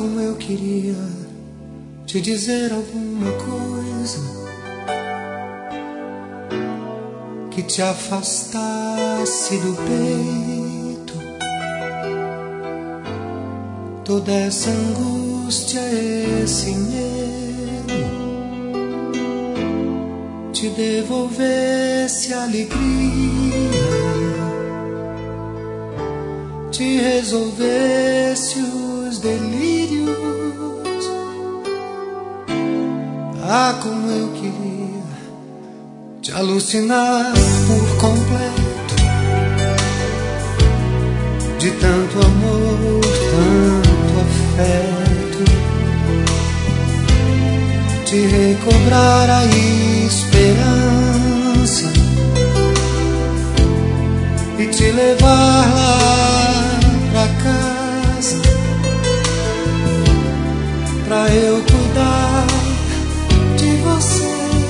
como eu queria te dizer alguma coisa que te afastasse do peito toda essa angústia, esse medo, te devolvesse a alegria, te resolvesse os delírios. Ah, como eu queria te alucinar por completo, de tanto amor, tanto afeto, te recobrar a esperança e te levar lá pra casa, pra eu cuidar de você.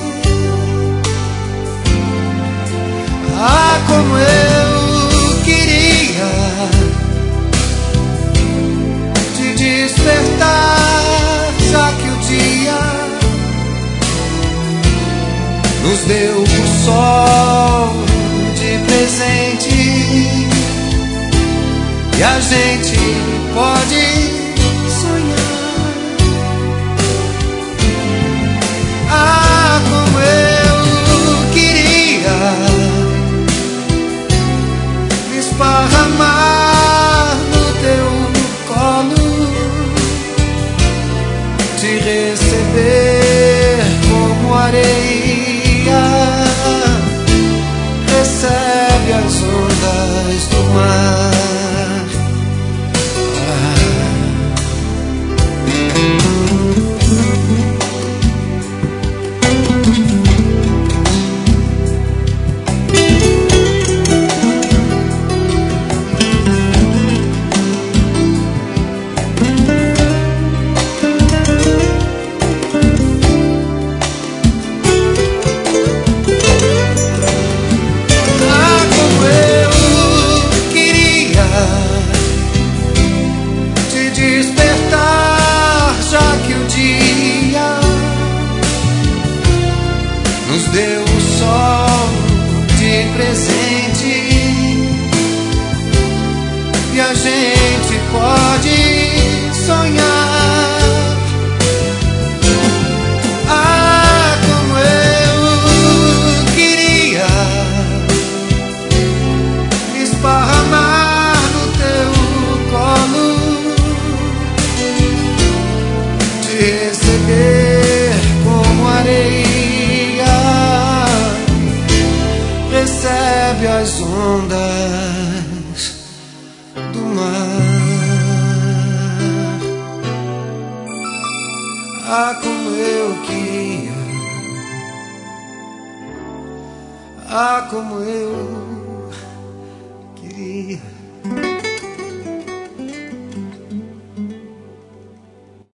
Ah, como eu queria te despertar, já que o dia nos deu o sol de presente e a gente pode sonhar. Ah, como eu queria me esparramar no teu colo, te receber como areia recebe as ondas do mar. Nos deu o sol de presente e a gente pode sonhar. Ah, como eu queria me esparramar no teu colo, te receber como areia recebe as ondas do mar. Ah, como eu queria, ah, como eu queria.